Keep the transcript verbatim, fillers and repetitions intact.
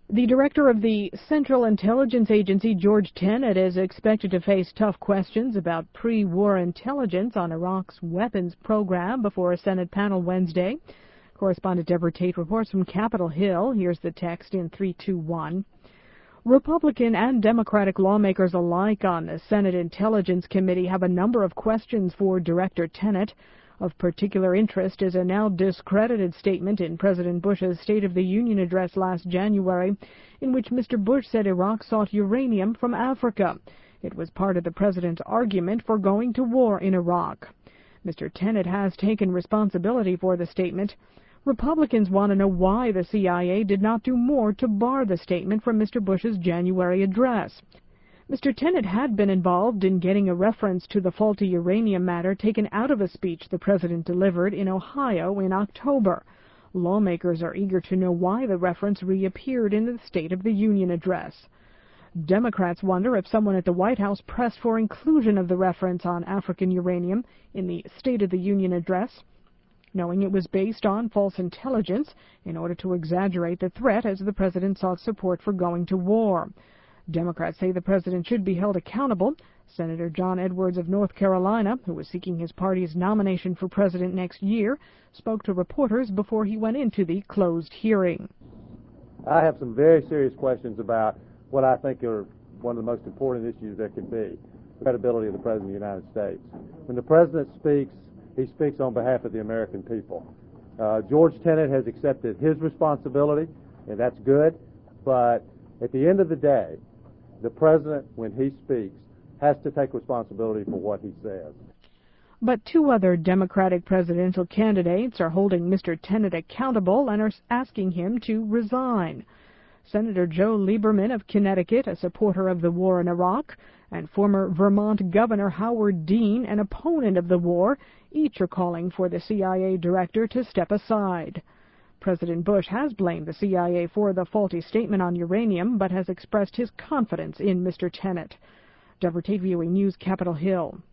The director of the Central Intelligence Agency, George Tenet, is expected to face tough questions about pre-war intelligence on Iraq's weapons program before a Senate panel Wednesday. Correspondent Deborah Tate reports from Capitol Hill. Here's the text in three two one. Republican and Democratic lawmakers alike on the Senate Intelligence Committee have a number of questions for Director Tenet. Of particular interest is a now discredited statement in President Bush's State of the Union address last January, in which Mister Bush said Iraq sought uranium from Africa. It was part of the president's argument for going to war in Iraq. Mister Tenet has taken responsibility for the statement. Republicans want to know why the C I A did not do more to bar the statement from Mister Bush's January address. Mister Tenet had been involved in getting a reference to the faulty uranium matter taken out of a speech the president delivered in Ohio in October. Lawmakers are eager to know why the reference reappeared in the State of the Union address. Democrats wonder if someone at the White House pressed for inclusion of the reference on African uranium in the State of the Union address, knowing it was based on false intelligence in order to exaggerate the threat as the president sought support for going to war. Democrats say the president should be held accountable. Senator John Edwards of North Carolina, who was seeking his party's nomination for president next year, spoke to reporters before he went into the closed hearing. I have some very serious questions about what I think are one of the most important issues there can be, the credibility of the President of the United States. When the President speaks, he speaks on behalf of the American people. Uh, George Tenet has accepted his responsibility, and that's good, but at the end of the day, the President, when he speaks, has to take responsibility for what he says. But two other Democratic presidential candidates are holding Mister Tenet accountable and are asking him to resign. Senator Joe Lieberman of Connecticut, a supporter of the war in Iraq, and former Vermont Governor Howard Dean, an opponent of the war, each are calling for the C I A director to step aside. President Bush has blamed the C I A for the faulty statement on uranium, but has expressed his confidence in Mister Tenet. Deborah Tate, V O A News, Capitol Hill.